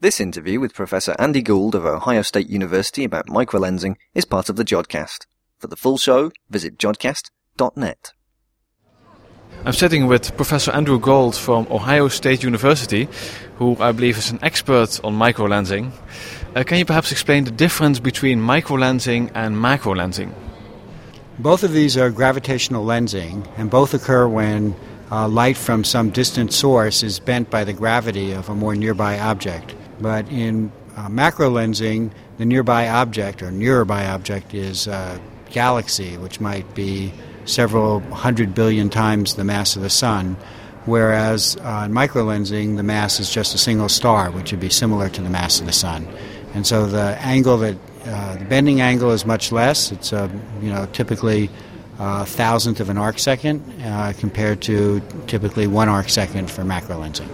This interview with Professor Andy Gould of Ohio State University about microlensing is part of the Jodcast. For the full show, visit jodcast.net. I'm sitting with Professor Andrew Gould from Ohio State University, who I believe is an expert on microlensing. Can you perhaps explain the difference between microlensing and macrolensing? Both of these are gravitational lensing, and both occur when light from some distant source is bent by the gravity of a more nearby object. But in macrolensing, the nearby object or nearby object is a galaxy, which might be several 100 billion times the mass of the Sun, whereas in microlensing, the mass is just a single star, which would be similar to the mass of the Sun. And so the angle the bending angle is much less. It's typically a thousandth of an arc second compared to typically 1 arc second for macrolensing.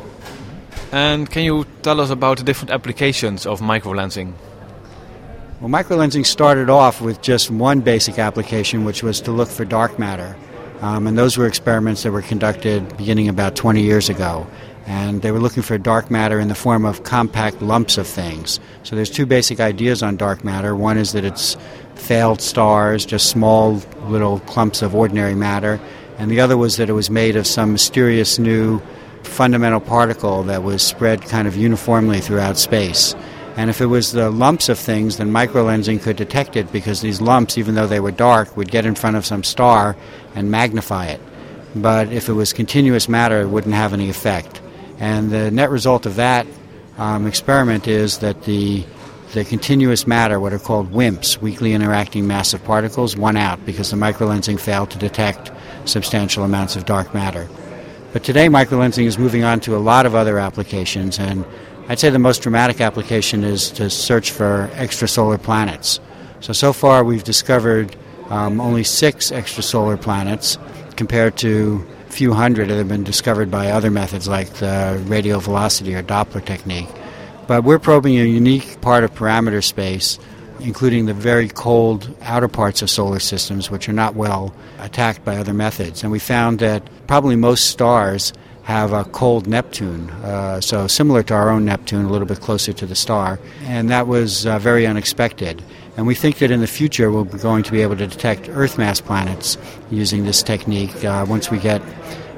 And can you tell us about the different applications of microlensing? Well, microlensing started off with just one basic application, which was to look for dark matter. And those were experiments that were conducted beginning about 20 years ago. And they were looking for dark matter in the form of compact lumps of things. So there's two basic ideas on dark matter. One is that it's failed stars, just small little clumps of ordinary matter. And the other was that it was made of some mysterious new fundamental particle that was spread kind of uniformly throughout space. And if it was the lumps of things, then microlensing could detect it, because these lumps, even though they were dark, would get in front of some star and magnify it. But if it was continuous matter, it wouldn't have any effect. And the net result of that experiment is that the continuous matter, what are called WIMPs, weakly interacting massive particles, won out because the microlensing failed to detect substantial amounts of dark matter. But today microlensing is moving on to a lot of other applications, and I'd say the most dramatic application is to search for extrasolar planets. So far we've discovered only 6 extrasolar planets compared to a few hundred that have been discovered by other methods like the radial velocity or Doppler technique. But we're probing a unique part of parameter space, including the very cold outer parts of solar systems, which are not well attacked by other methods. And we found that probably most stars have a cold Neptune, so similar to our own Neptune, a little bit closer to the star. And that was very unexpected. And we think that in the future we're going to be able to detect Earth-mass planets using this technique once we get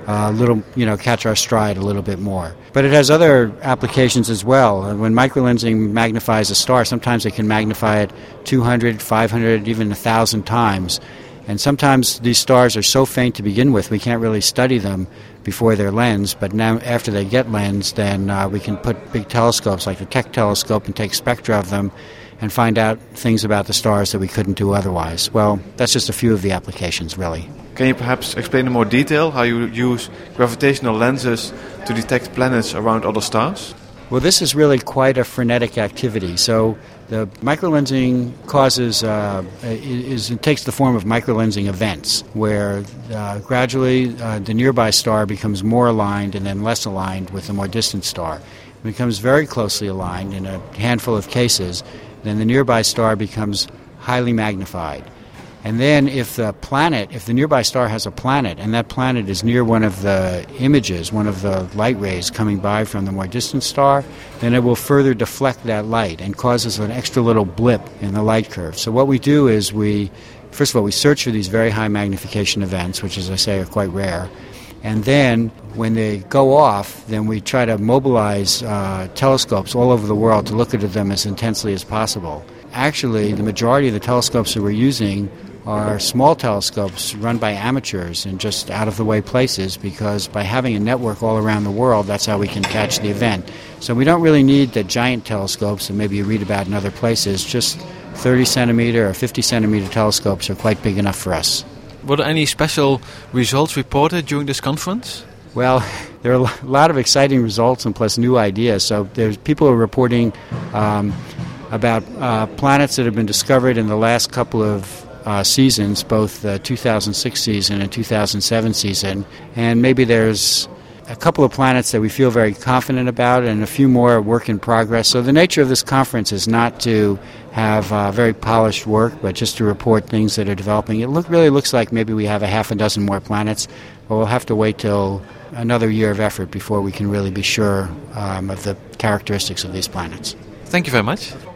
catch our stride a little bit more. But it has other applications as well. When microlensing magnifies a star, sometimes it can magnify it 200, 500, even 1,000 times. And sometimes these stars are so faint to begin with, we can't really study them before they're lensed. But now, after they get lensed, then we can put big telescopes like the Keck telescope and take spectra of them and find out things about the stars that we couldn't do otherwise. Well, that's just a few of the applications, really. Can you perhaps explain in more detail how you use gravitational lenses to detect planets around other stars? Well, this is really quite a frenetic activity. So the microlensing it takes the form of microlensing events, where gradually the nearby star becomes more aligned and then less aligned with the more distant star. It becomes very closely aligned in a handful of cases. Then the nearby star becomes highly magnified. And then if the nearby star has a planet, and that planet is near one of the images, one of the light rays coming by from the more distant star, then it will further deflect that light and causes an extra little blip in the light curve. So what we do is first of all, we search for these very high magnification events, which, as I say, are quite rare. And then when they go off, then we try to mobilize telescopes all over the world to look at them as intensely as possible. Actually, the majority of the telescopes that we're using are small telescopes run by amateurs in just out-of-the-way places, because by having a network all around the world, that's how we can catch the event. So we don't really need the giant telescopes that maybe you read about in other places. Just 30-centimeter or 50-centimeter telescopes are quite big enough for us. Were there any special results reported during this conference? Well, there are a lot of exciting results and plus new ideas. So there's people who are reporting about planets that have been discovered in the last couple of seasons, both the 2006 season and 2007 season. And maybe there's a couple of planets that we feel very confident about and a few more work in progress. So the nature of this conference is not to have very polished work, but just to report things that are developing. It really looks like maybe we have a half a dozen more planets but we'll have to wait till another year of effort before we can really be sure of the characteristics of these planets. Thank you very much.